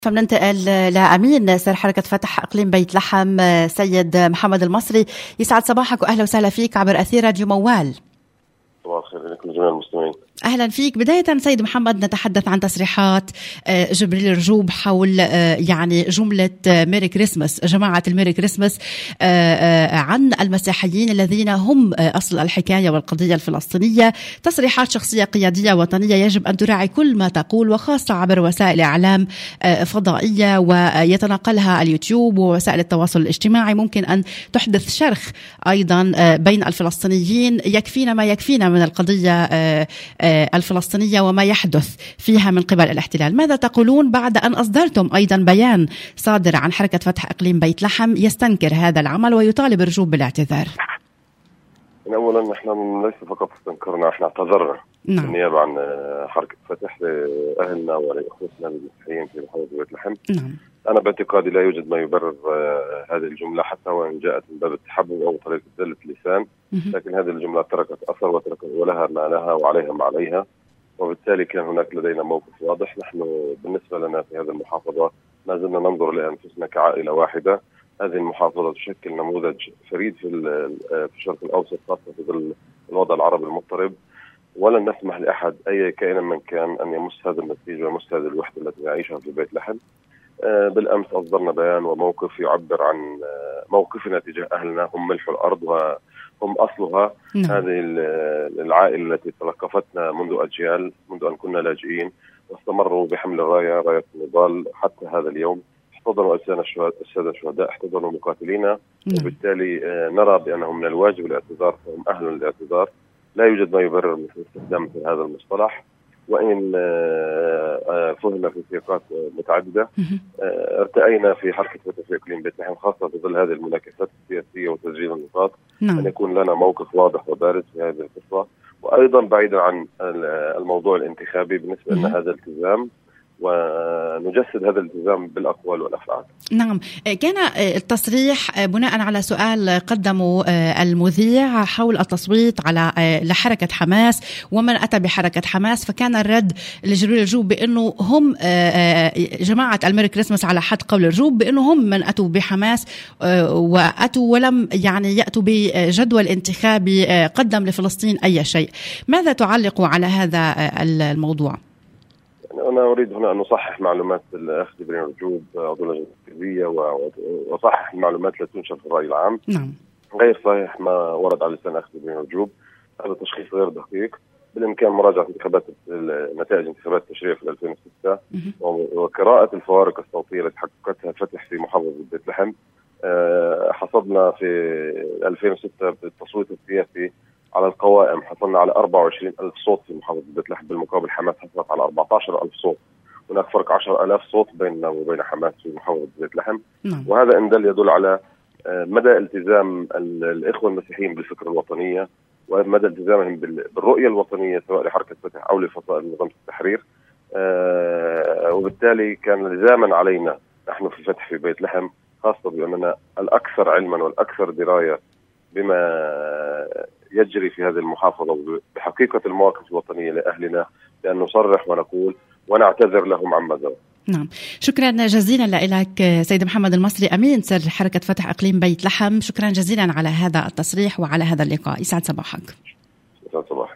فبننتقل لأمين سر حركة فتح إقليم بيت لحم سيد محمد المصري. يسعد صباحك وأهلا وسهلا فيك عبر أثير راديو موال. صباح الخير لكم جميع المستمعين. أهلا فيك. بداية سيد محمد، نتحدث عن تصريحات جبريل رجوب حول يعني جملة ميري كريسماس، جماعة الميري كريسماس، عن المسيحيين الذين هم أصل الحكاية والقضية الفلسطينية. تصريحات شخصية قيادية وطنية يجب أن تراعي كل ما تقول، وخاصة عبر وسائل إعلام فضائية ويتناقلها اليوتيوب ووسائل التواصل الاجتماعي. ممكن أن تحدث شرخ أيضا بين الفلسطينيين. يكفينا ما يكفينا من القضية الفلسطينية وما يحدث فيها من قبل الاحتلال. ماذا تقولون بعد أن أصدرتم أيضا بيان صادر عن حركة فتح إقليم بيت لحم يستنكر هذا العمل ويطالب الرجوب بالاعتذار؟ أولا نحن ليس فقط استنكرنا، نحن اعتذرنا بالنيابة عن حركة فتح لأهلنا ولأخوتنا المسيحيين في محافظة بيت لحم. أنا باعتقادي لا يوجد ما يبرر هذه الجملة، حتى وإن جاءت من باب التحبب أو طريقة زلة اللسان، لكن هذه الجملة تركت أثر ولها ما لها وعليها ما عليها، وبالتالي كان هناك لدينا موقف واضح. نحن بالنسبة لنا في هذه المحافظة ما زلنا ننظر لأنفسنا كعائلة واحدة. هذه المحافظة تشكل نموذج فريد في الشرق الأوسط، خاصة في ظل الوضع العربي المضطرب، ولن نسمح لأحد أي كائن من كان أن يمس هذا النسيج ويمس هذه الوحدة التي نعيشها في بيت لحم. بالأمس أصدرنا بيان وموقف يعبر عن موقفنا تجاه أهلنا. هم ملح الأرض وهم أصلها. هذه العائلة التي تلقفتنا منذ أجيال، منذ أن كنا لاجئين، واستمروا بحمل راية النضال حتى هذا اليوم. احتضنوا السادة الشهداء، احتضنوا مقاتلينا، وبالتالي نرى بأنهم من الواجب الاعتذار، فهم أهل الاعتذار. لا يوجد ما يبرر مثل استخدام هذا المصطلح، وإن فهمنا في سياقات متعددة. ارتأينا في حركة فتح إقليم بيت لحم، خاصة في ظل هذه المناكفات السياسية وتسجيل النقاط، أن يكون لنا موقف واضح وبارز في هذه القصة. وأيضا بعيدا عن الموضوع الانتخابي، بالنسبة لنا هذا التزام، ونجسد هذا الالتزام بالأقوال والأفعال. نعم، كان التصريح بناء على سؤال قدمه المذيع حول التصويت على لحركة حماس ومن أتى بحركة حماس، فكان الرد لجبريل رجوب بأنه هم جماعة الميري كريسماس، على حد قول رجوب بأنه هم من أتوا بحماس وأتوا ولم يعني يأتوا بجدول انتخابي قدم لفلسطين أي شيء. ماذا تعلق على هذا الموضوع؟ أنا أريد هنا أن نصحح معلومات الأخ جبريل رجوب عضو اللجنة التنفيذية، وصحح المعلومات التي تنشر في الرأي العام. غير صحيح ما ورد على لسان الأخ جبريل رجوب. هذا تشخيص غير دقيق. بالإمكان مراجعة نتائج انتخابات التشريع في 2006 وقراءة الفوارق الصوتية التي حققتها فتح في محافظة بيت لحم. حصدنا في 2006 بالتصويت السياسي على القوائم، حصلنا على 24,000 صوت في محافظة بيت لحم، بالمقابل حماس حصلت على 14,000 صوت. هناك فرق 10,000 صوت بيننا وبين حماس في محافظة بيت لحم. وهذا إن دل يدل على مدى التزام الإخوة المسيحيين بالفكرة الوطنية، ومدى التزامهم بالرؤية الوطنية سواء لحركة فتح أو لفصائل نظام التحرير. وبالتالي كان لزاما علينا نحن في فتح في بيت لحم، خاصة بأننا الأكثر علما والأكثر دراية بما يجري في هذه المحافظة بحقيقة المواقف الوطنية لأهلنا، لأن نصرح ونقول ونعتذر لهم عما جرى. نعم، شكرا جزيلا لك سيد محمد المصري، أمين سر حركة فتح إقليم بيت لحم. شكرا جزيلا على هذا التصريح وعلى هذا اللقاء. يسعد صباحك. يسعد صباحك.